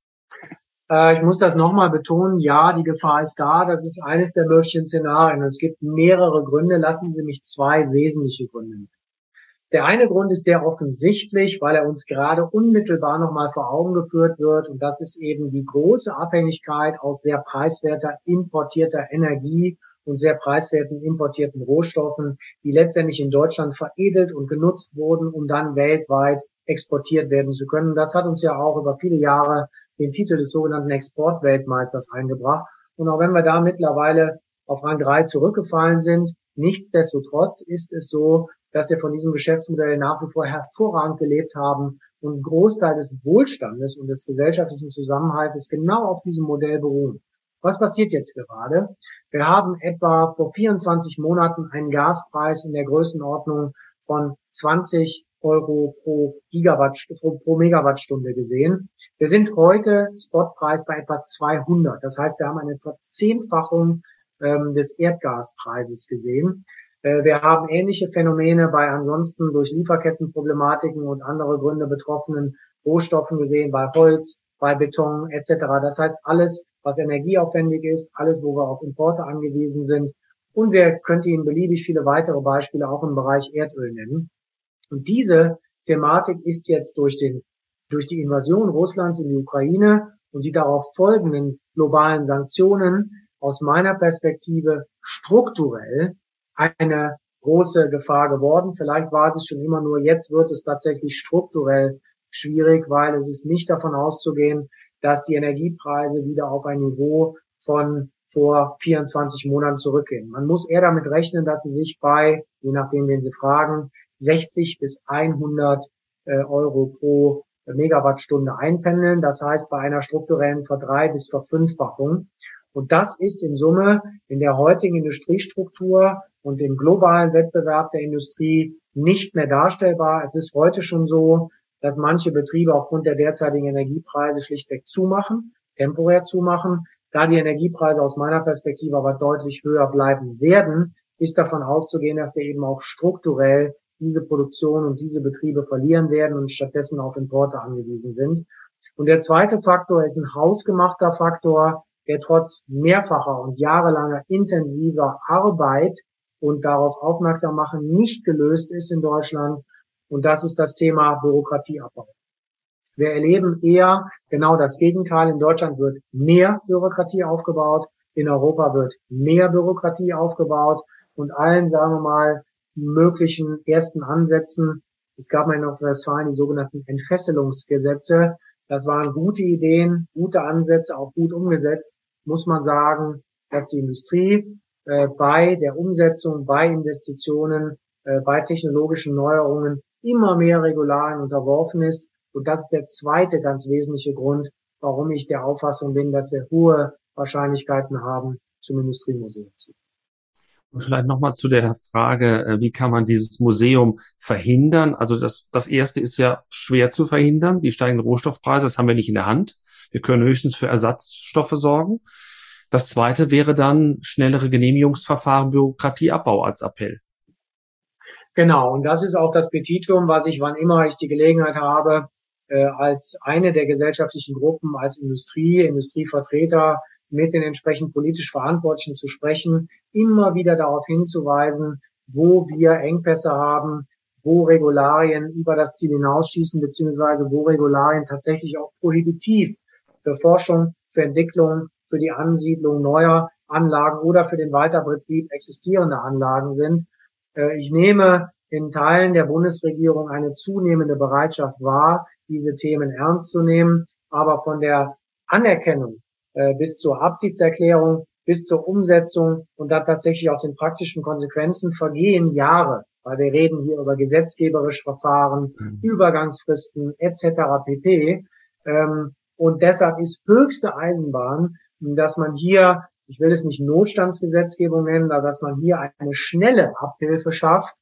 Ich muss das nochmal betonen. Ja, die Gefahr ist da. Das ist eines der möglichen Szenarien. Es gibt mehrere Gründe. Lassen Sie mich zwei wesentliche Gründe nennen. Der eine Grund ist sehr offensichtlich, weil er uns gerade unmittelbar nochmal vor Augen geführt wird. Und das ist eben die große Abhängigkeit aus sehr preiswerter importierter Energie und sehr preiswerten importierten Rohstoffen, die letztendlich in Deutschland veredelt und genutzt wurden, um dann weltweit exportiert werden zu können. Das hat uns ja auch über viele Jahre den Titel des sogenannten Exportweltmeisters eingebracht. Und auch wenn wir da mittlerweile auf Rang 3 zurückgefallen sind, nichtsdestotrotz ist es so, dass wir von diesem Geschäftsmodell nach wie vor hervorragend gelebt haben und ein Großteil des Wohlstandes und des gesellschaftlichen Zusammenhaltes genau auf diesem Modell beruhen. Was passiert jetzt gerade? Wir haben etwa vor 24 Monaten einen Gaspreis in der Größenordnung von 20 Euro pro Megawattstunde gesehen. Wir sind heute Spotpreis bei etwa 200. Das heißt, wir haben eine Verzehnfachung des Erdgaspreises gesehen. Wir haben ähnliche Phänomene bei ansonsten durch Lieferkettenproblematiken und andere Gründe betroffenen Rohstoffen gesehen, bei Holz, bei Beton etc. Das heißt, alles, was energieaufwendig ist, alles, wo wir auf Importe angewiesen sind. Und wir könnten Ihnen beliebig viele weitere Beispiele auch im Bereich Erdöl nennen. Und diese Thematik ist jetzt durch die Invasion Russlands in die Ukraine und die darauf folgenden globalen Sanktionen aus meiner Perspektive strukturell eine große Gefahr geworden. Vielleicht war es schon immer, nur jetzt wird es tatsächlich strukturell schwierig, weil es ist nicht davon auszugehen, dass die Energiepreise wieder auf ein Niveau von vor 24 Monaten zurückgehen. Man muss eher damit rechnen, dass sie sich bei, je nachdem, wen Sie fragen, 60 bis 100 Euro pro Megawattstunde einpendeln. Das heißt, bei einer strukturellen Verdrei- bis Verfünffachung. Und das ist in Summe in der heutigen Industriestruktur und im globalen Wettbewerb der Industrie nicht mehr darstellbar. Es ist heute schon so, dass manche Betriebe aufgrund der derzeitigen Energiepreise schlichtweg zumachen, temporär zumachen. Da die Energiepreise aus meiner Perspektive aber deutlich höher bleiben werden, ist davon auszugehen, dass wir eben auch strukturell diese Produktion und diese Betriebe verlieren werden und stattdessen auf Importe angewiesen sind. Und der zweite Faktor ist ein hausgemachter Faktor, der trotz mehrfacher und jahrelanger intensiver Arbeit und darauf aufmerksam machen nicht gelöst ist in Deutschland. Und das ist das Thema Bürokratieabbau. Wir erleben eher genau das Gegenteil. In Deutschland wird mehr Bürokratie aufgebaut. In Europa wird mehr Bürokratie aufgebaut. Und allen, sagen wir mal, möglichen ersten Ansätzen. Es gab mal in Nordrhein-Westfalen die sogenannten Entfesselungsgesetze. Das waren gute Ideen, gute Ansätze, auch gut umgesetzt. Muss man sagen, dass die Industrie bei der Umsetzung, bei Investitionen, bei technologischen Neuerungen immer mehr Regularien unterworfen ist. Und das ist der zweite ganz wesentliche Grund, warum ich der Auffassung bin, dass wir hohe Wahrscheinlichkeiten haben, zum Industriemuseum zu. Und vielleicht nochmal zu der Frage, wie kann man dieses Museum verhindern? Also das erste ist ja schwer zu verhindern, die steigenden Rohstoffpreise, das haben wir nicht in der Hand. Wir können höchstens für Ersatzstoffe sorgen. Das zweite wäre dann schnellere Genehmigungsverfahren, Bürokratieabbau als Appell. Genau, und das ist auch das Petitum, was ich, wann immer ich die Gelegenheit habe, als eine der gesellschaftlichen Gruppen, als Industrievertreter mit den entsprechend politisch Verantwortlichen zu sprechen, immer wieder darauf hinzuweisen, wo wir Engpässe haben, wo Regularien über das Ziel hinausschießen, beziehungsweise wo Regularien tatsächlich auch prohibitiv für Forschung, für Entwicklung, für die Ansiedlung neuer Anlagen oder für den Weiterbetrieb existierender Anlagen sind. Ich nehme in Teilen der Bundesregierung eine zunehmende Bereitschaft wahr, diese Themen ernst zu nehmen, aber von der Anerkennung bis zur Absichtserklärung, bis zur Umsetzung und dann tatsächlich auch den praktischen Konsequenzen vergehen Jahre. weil wir reden hier über gesetzgeberische Verfahren, Übergangsfristen etc. pp. Und deshalb ist höchste Eisenbahn, dass man hier, ich will es nicht Notstandsgesetzgebung nennen, aber dass man hier eine schnelle Abhilfe schafft,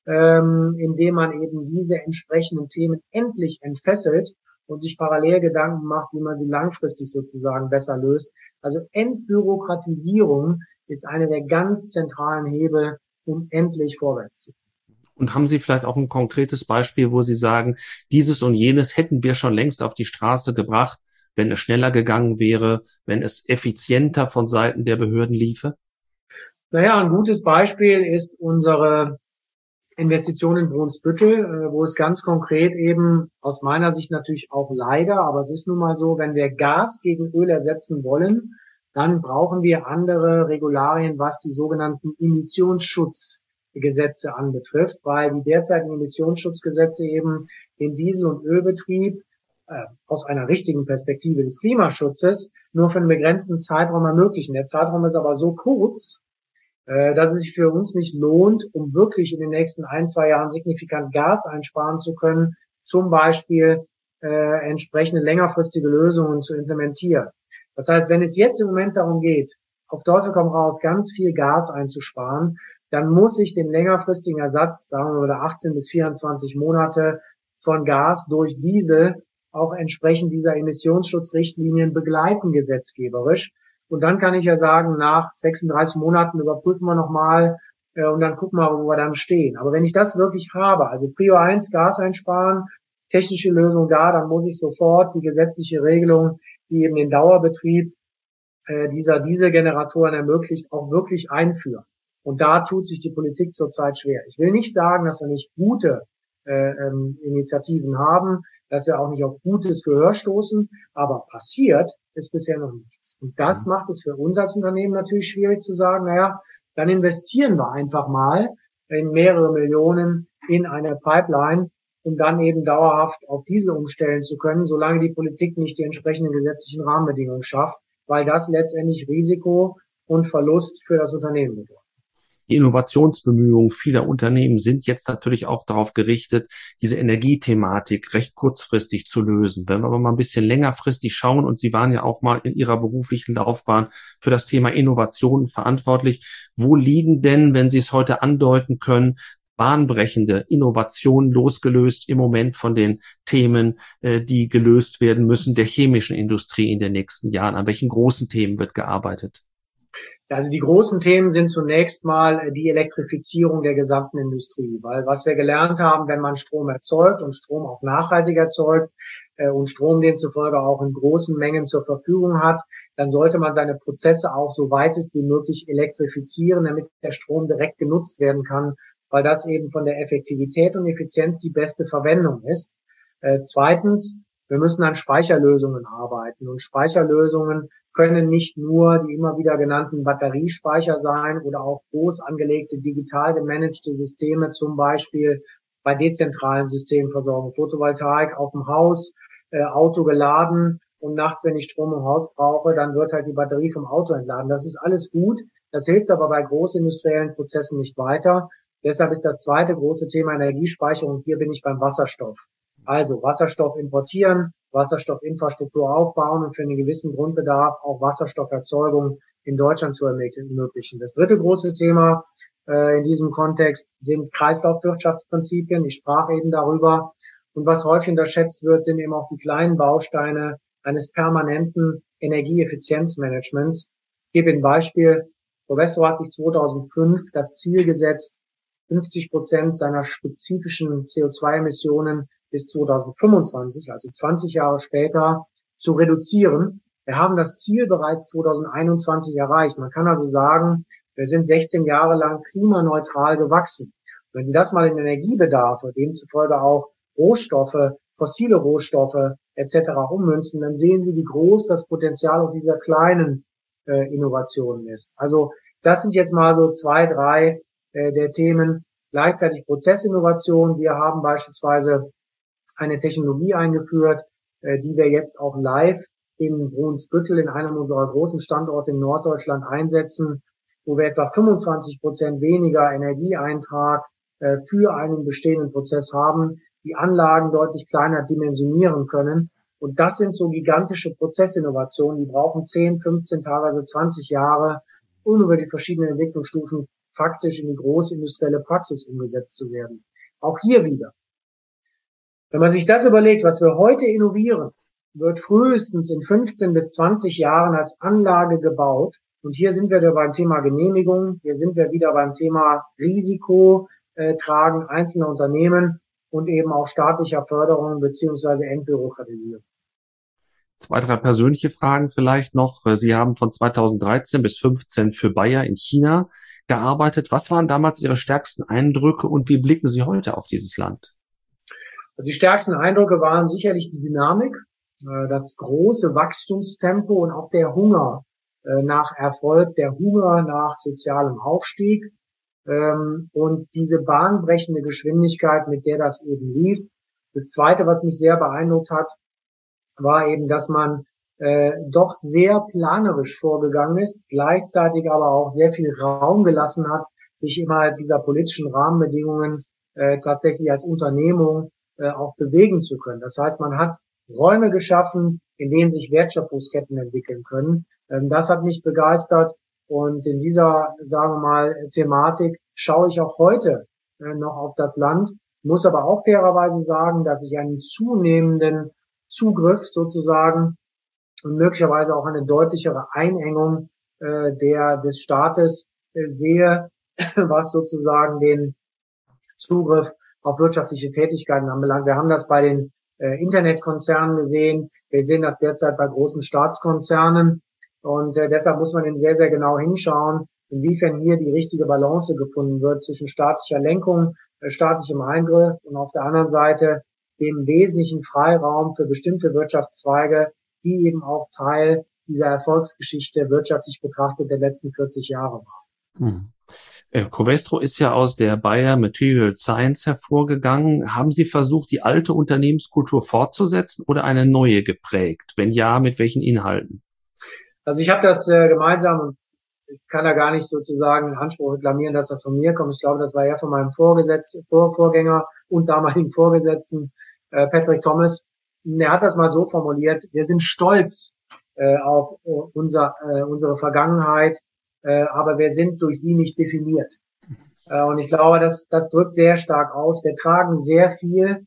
indem man eben diese entsprechenden Themen endlich entfesselt und sich parallel Gedanken macht, wie man sie langfristig sozusagen besser löst. Also Entbürokratisierung ist eine der ganz zentralen Hebel, um endlich vorwärts zu kommen. Und haben Sie vielleicht auch ein konkretes Beispiel, wo Sie sagen, dieses und jenes hätten wir schon längst auf die Straße gebracht, wenn es schneller gegangen wäre, wenn es effizienter von Seiten der Behörden liefe? Naja, ein gutes Beispiel ist unsere Investition in Brunsbüttel, wo es ganz konkret eben aus meiner Sicht natürlich auch leider, aber es ist nun mal so, wenn wir Gas gegen Öl ersetzen wollen, dann brauchen wir andere Regularien, was die sogenannten Emissionsschutzgesetze anbetrifft, weil die derzeitigen Emissionsschutzgesetze eben den Diesel- und Ölbetrieb aus einer richtigen Perspektive des Klimaschutzes nur für einen begrenzten Zeitraum ermöglichen. Der Zeitraum ist aber so kurz, dass es sich für uns nicht lohnt, um wirklich in den nächsten 1-2 Jahren signifikant Gas einsparen zu können, zum Beispiel entsprechende längerfristige Lösungen zu implementieren. Das heißt, wenn es jetzt im Moment darum geht, auf Teufel komm raus, ganz viel Gas einzusparen, dann muss ich den längerfristigen Ersatz, sagen wir mal 18 bis 24 Monate von Gas durch Diesel auch entsprechend dieser Emissionsschutzrichtlinien begleiten gesetzgeberisch. Und dann kann ich ja sagen, nach 36 Monaten überprüfen wir nochmal und dann gucken wir, wo wir dann stehen. Aber wenn ich das wirklich habe, also Prio 1 Gas einsparen, technische Lösung da, dann muss ich sofort die gesetzliche Regelung, die eben den Dauerbetrieb dieser Dieselgeneratoren ermöglicht, auch wirklich einführen. Und da tut sich die Politik zurzeit schwer. Ich will nicht sagen, dass wir nicht gute Initiativen haben, dass wir auch nicht auf gutes Gehör stoßen, aber passiert ist bisher noch nichts. Und das macht es für uns als Unternehmen natürlich schwierig zu sagen, naja, dann investieren wir einfach mal in mehrere Millionen in eine Pipeline, um dann eben dauerhaft auf Diesel umstellen zu können, solange die Politik nicht die entsprechenden gesetzlichen Rahmenbedingungen schafft, weil das letztendlich Risiko und Verlust für das Unternehmen bedeutet. Die Innovationsbemühungen vieler Unternehmen sind jetzt natürlich auch darauf gerichtet, diese Energiethematik recht kurzfristig zu lösen. Wenn wir aber mal ein bisschen längerfristig schauen, und Sie waren ja auch mal in Ihrer beruflichen Laufbahn für das Thema Innovation verantwortlich, wo liegen denn, wenn Sie es heute andeuten können, bahnbrechende Innovationen losgelöst im Moment von den Themen, die gelöst werden müssen, der chemischen Industrie in den nächsten Jahren? An welchen großen Themen wird gearbeitet? Also die großen Themen sind zunächst mal die Elektrifizierung der gesamten Industrie, weil was wir gelernt haben, wenn man Strom erzeugt und Strom auch nachhaltig erzeugt und Strom demzufolge auch in großen Mengen zur Verfügung hat, dann sollte man seine Prozesse auch so weitest wie möglich elektrifizieren, damit der Strom direkt genutzt werden kann, weil das eben von der Effektivität und Effizienz die beste Verwendung ist. Zweitens, wir müssen an Speicherlösungen arbeiten und Speicherlösungen können nicht nur die immer wieder genannten Batteriespeicher sein oder auch groß angelegte digital gemanagte Systeme, zum Beispiel bei dezentralen Systemversorgung, Photovoltaik auf dem Haus, Auto geladen und nachts, wenn ich Strom im Haus brauche, dann wird halt die Batterie vom Auto entladen. Das ist alles gut, das hilft aber bei großindustriellen Prozessen nicht weiter. Deshalb ist das zweite große Thema Energiespeicherung. Hier bin ich beim Wasserstoff. Also Wasserstoff importieren, Wasserstoffinfrastruktur aufbauen und für einen gewissen Grundbedarf auch Wasserstofferzeugung in Deutschland zu ermöglichen. Das dritte große Thema in diesem Kontext sind Kreislaufwirtschaftsprinzipien. Ich sprach eben darüber. Und was häufig unterschätzt wird, sind eben auch die kleinen Bausteine eines permanenten Energieeffizienzmanagements. Ich gebe Ihnen ein Beispiel. Covestro hat sich 2005 das Ziel gesetzt, 50% seiner spezifischen CO2-Emissionen bis 2025, also 20 Jahre später, zu reduzieren. Wir haben das Ziel bereits 2021 erreicht. Man kann also sagen, wir sind 16 Jahre lang klimaneutral gewachsen. Wenn Sie das mal in Energiebedarfe, demzufolge auch Rohstoffe, fossile Rohstoffe etc. ummünzen, dann sehen Sie, wie groß das Potenzial auch dieser kleinen Innovationen ist. Also das sind jetzt mal so 2, 3 der Themen. Gleichzeitig Prozessinnovation. Wir haben beispielsweise eine Technologie eingeführt, die wir jetzt auch live in Brunsbüttel in einem unserer großen Standorte in Norddeutschland einsetzen, wo wir etwa 25% weniger Energieeintrag für einen bestehenden Prozess haben, die Anlagen deutlich kleiner dimensionieren können. Und das sind so gigantische Prozessinnovationen, die brauchen 10, 15, teilweise 20 Jahre, um über die verschiedenen Entwicklungsstufen faktisch in die großindustrielle Praxis umgesetzt zu werden. Auch hier wieder. Wenn man sich das überlegt, was wir heute innovieren, wird frühestens in 15 bis 20 Jahren als Anlage gebaut. Und hier sind wir wieder beim Thema Genehmigung, hier sind wir wieder beim Thema Risiko tragen einzelner Unternehmen und eben auch staatlicher Förderung beziehungsweise Entbürokratisierung. 2, 3 persönliche Fragen vielleicht noch. Sie haben von 2013 bis 2015 für Bayer in China gearbeitet. Was waren damals Ihre stärksten Eindrücke und wie blicken Sie heute auf dieses Land? Also die stärksten Eindrücke waren sicherlich die Dynamik, das große Wachstumstempo und auch der Hunger nach Erfolg, der Hunger nach sozialem Aufstieg und diese bahnbrechende Geschwindigkeit, mit der das eben lief. Das Zweite, was mich sehr beeindruckt hat, war eben, dass man doch sehr planerisch vorgegangen ist, gleichzeitig aber auch sehr viel Raum gelassen hat, sich innerhalb dieser politischen Rahmenbedingungen tatsächlich als Unternehmung auch bewegen zu können. Das heißt, man hat Räume geschaffen, in denen sich Wertschöpfungsketten entwickeln können. Das hat mich begeistert und in dieser, sagen wir mal, Thematik schaue ich auch heute noch auf das Land, muss aber auch fairerweise sagen, dass ich einen zunehmenden Zugriff sozusagen und möglicherweise auch eine deutlichere Einengung des Staates sehe, was sozusagen den Zugriff auf wirtschaftliche Tätigkeiten anbelangt. Wir haben das bei den Internetkonzernen gesehen. Wir sehen das derzeit bei großen Staatskonzernen. Und deshalb muss man eben sehr, sehr genau hinschauen, inwiefern hier die richtige Balance gefunden wird zwischen staatlicher Lenkung, staatlichem Eingriff und auf der anderen Seite dem wesentlichen Freiraum für bestimmte Wirtschaftszweige, die eben auch Teil dieser Erfolgsgeschichte wirtschaftlich betrachtet der letzten 40 Jahre war. Covestro ist ja aus der Bayer Material Science hervorgegangen. Haben Sie versucht, die alte Unternehmenskultur fortzusetzen oder eine neue geprägt? Wenn ja, mit welchen Inhalten? Also ich habe das gemeinsam und ich kann da gar nicht sozusagen in Anspruch reklamieren, dass das von mir kommt. Ich glaube, das war eher von meinem Vorgänger und damaligen Vorgesetzten Patrick Thomas. Er hat das mal so formuliert: Wir sind stolz auf unsere Vergangenheit, aber wir sind durch sie nicht definiert. Und ich glaube, das drückt sehr stark aus. Wir tragen sehr viel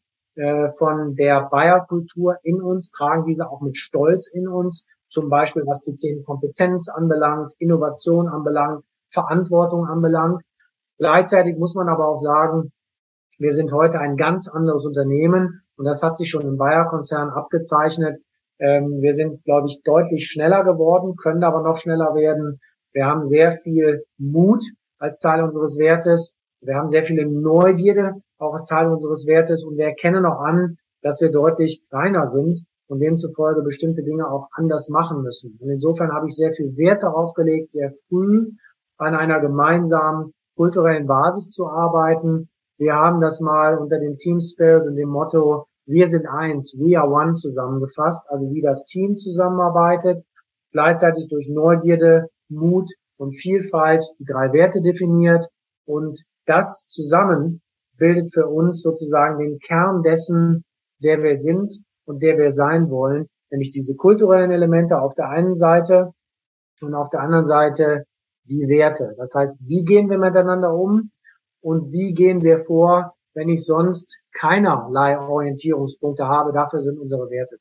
von der Bayer-Kultur in uns, tragen diese auch mit Stolz in uns, zum Beispiel was die Themen Kompetenz anbelangt, Innovation anbelangt, Verantwortung anbelangt. Gleichzeitig muss man aber auch sagen, wir sind heute ein ganz anderes Unternehmen und das hat sich schon im Bayer-Konzern abgezeichnet. Wir sind, glaube ich, deutlich schneller geworden, können aber noch schneller werden. Wir haben sehr viel Mut als Teil unseres Wertes. Wir haben sehr viele Neugierde auch als Teil unseres Wertes und wir erkennen auch an, dass wir deutlich kleiner sind und demzufolge bestimmte Dinge auch anders machen müssen. Und insofern habe ich sehr viel Wert darauf gelegt, sehr früh an einer gemeinsamen kulturellen Basis zu arbeiten. Wir haben das mal unter dem Team Spirit und dem Motto Wir sind eins, we are one zusammengefasst, also wie das Team zusammenarbeitet, gleichzeitig durch Neugierde, Mut und Vielfalt die 3 Werte definiert und das zusammen bildet für uns sozusagen den Kern dessen, der wir sind und der wir sein wollen, nämlich diese kulturellen Elemente auf der einen Seite und auf der anderen Seite die Werte. Das heißt, wie gehen wir miteinander um und wie gehen wir vor, wenn ich sonst keinerlei Orientierungspunkte habe. Dafür sind unsere Werte.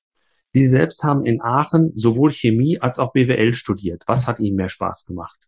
Sie selbst haben in Aachen sowohl Chemie als auch BWL studiert. Was hat Ihnen mehr Spaß gemacht?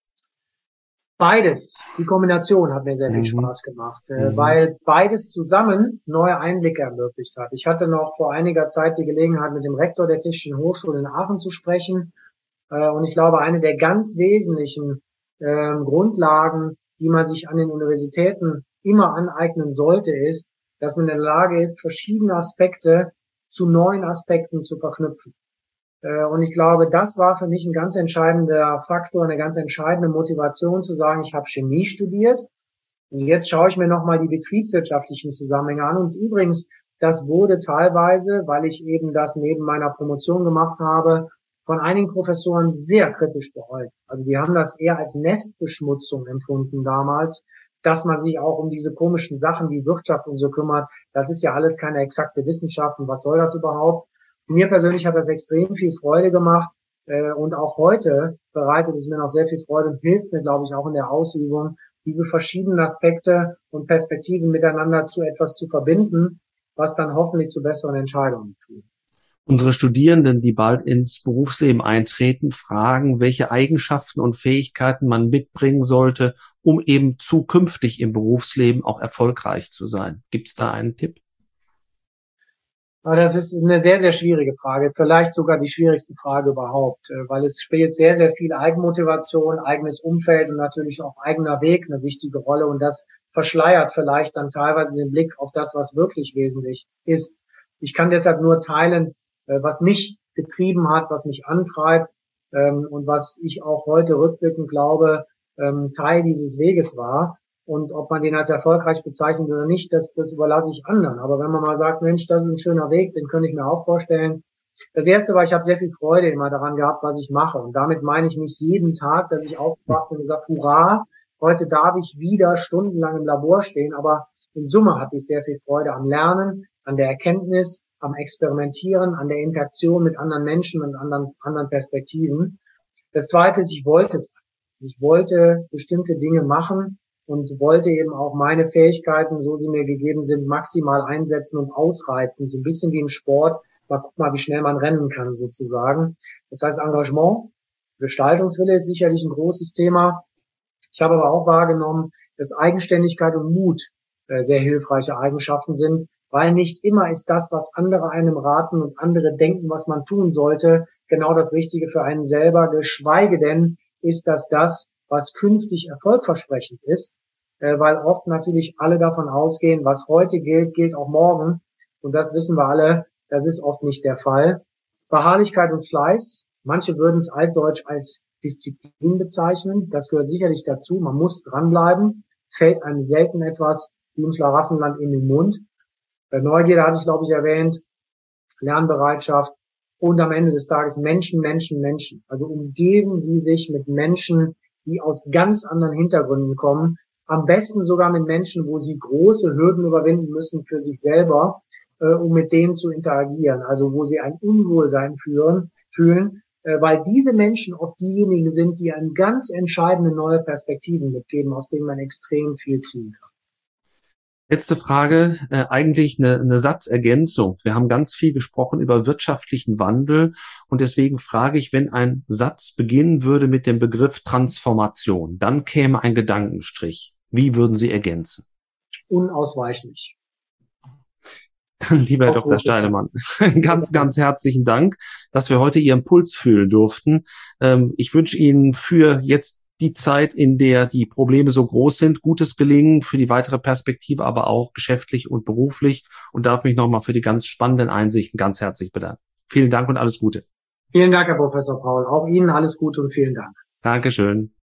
Beides. Die Kombination hat mir sehr viel Spaß gemacht, weil beides zusammen neue Einblicke ermöglicht hat. Ich hatte noch vor einiger Zeit die Gelegenheit, mit dem Rektor der Technischen Hochschule in Aachen zu sprechen. Und ich glaube, eine der ganz wesentlichen Grundlagen, die man sich an den Universitäten immer aneignen sollte, ist, dass man in der Lage ist, verschiedene Aspekte zu neuen Aspekten zu verknüpfen. Und ich glaube, das war für mich ein ganz entscheidender Faktor, eine ganz entscheidende Motivation zu sagen, ich habe Chemie studiert und jetzt schaue ich mir nochmal die betriebswirtschaftlichen Zusammenhänge an. Und übrigens, das wurde teilweise, weil ich eben das neben meiner Promotion gemacht habe, von einigen Professoren sehr kritisch beäugt. Also die haben das eher als Nestbeschmutzung empfunden damals, dass man sich auch um diese komischen Sachen wie Wirtschaft und so kümmert. Das ist ja alles keine exakte Wissenschaft und was soll das überhaupt? Mir persönlich hat das extrem viel Freude gemacht und auch heute bereitet es mir noch sehr viel Freude und hilft mir, glaube ich, auch in der Ausübung, diese verschiedenen Aspekte und Perspektiven miteinander zu etwas zu verbinden, was dann hoffentlich zu besseren Entscheidungen führt. Unsere Studierenden, die bald ins Berufsleben eintreten, fragen, welche Eigenschaften und Fähigkeiten man mitbringen sollte, um eben zukünftig im Berufsleben auch erfolgreich zu sein. Gibt es da einen Tipp? Das ist eine sehr, sehr schwierige Frage, vielleicht sogar die schwierigste Frage überhaupt, weil es spielt sehr, sehr viel Eigenmotivation, eigenes Umfeld und natürlich auch eigener Weg eine wichtige Rolle und das verschleiert vielleicht dann teilweise den Blick auf das, was wirklich wesentlich ist. Ich kann deshalb nur teilen, was mich getrieben hat, was mich antreibt und was ich auch heute rückblickend glaube, Teil dieses Weges war. Und ob man den als erfolgreich bezeichnet oder nicht, das überlasse ich anderen. Aber wenn man mal sagt, Mensch, das ist ein schöner Weg, den könnte ich mir auch vorstellen. Das Erste war, ich habe sehr viel Freude immer daran gehabt, was ich mache. Und damit meine ich nicht jeden Tag, dass ich aufwache und gesagt, hurra, heute darf ich wieder stundenlang im Labor stehen. Aber in Summe hatte ich sehr viel Freude am Lernen, an der Erkenntnis, am Experimentieren, an der Interaktion mit anderen Menschen und anderen Perspektiven. Das Zweite ist, ich wollte es. Ich wollte bestimmte Dinge machen und wollte eben auch meine Fähigkeiten, so sie mir gegeben sind, maximal einsetzen und ausreizen. So ein bisschen wie im Sport. Guck mal, wie schnell man rennen kann, sozusagen. Das heißt, Engagement, Gestaltungswille ist sicherlich ein großes Thema. Ich habe aber auch wahrgenommen, dass Eigenständigkeit und Mut sehr hilfreiche Eigenschaften sind, weil nicht immer ist das, was andere einem raten und andere denken, was man tun sollte, genau das Richtige für einen selber, geschweige denn ist das, was künftig erfolgversprechend ist, weil oft natürlich alle davon ausgehen, was heute gilt, gilt auch morgen. Und das wissen wir alle, das ist oft nicht der Fall. Beharrlichkeit und Fleiß, manche würden es altdeutsch als Disziplin bezeichnen. Das gehört sicherlich dazu. Man muss dranbleiben. Fällt einem selten etwas wie im Schlaraffenland in den Mund. Neugierde hatte ich, glaube ich, erwähnt. Lernbereitschaft. Und am Ende des Tages Menschen. Also umgeben Sie sich mit Menschen, die aus ganz anderen Hintergründen kommen. Am besten sogar mit Menschen, wo Sie große Hürden überwinden müssen für sich selber, um mit denen zu interagieren. Also wo Sie ein Unwohlsein fühlen, weil diese Menschen oft diejenigen sind, die einem ganz entscheidende neue Perspektiven mitgeben, aus denen man extrem viel ziehen kann. Letzte Frage, eigentlich eine Satzergänzung. Wir haben ganz viel gesprochen über wirtschaftlichen Wandel und deswegen frage ich, wenn ein Satz beginnen würde mit dem Begriff Transformation, dann käme ein Gedankenstrich. Wie würden Sie ergänzen? Unausweichlich. Dann, lieber Herr Dr. Steilemann, ganz, ganz herzlichen Dank, dass wir heute Ihren Puls fühlen durften. Ich wünsche Ihnen für jetzt die Zeit, in der die Probleme so groß sind, gutes Gelingen für die weitere Perspektive, aber auch geschäftlich und beruflich und darf mich nochmal für die ganz spannenden Einsichten ganz herzlich bedanken. Vielen Dank und alles Gute. Vielen Dank, Herr Professor Paul. Auch Ihnen alles Gute und vielen Dank. Dankeschön.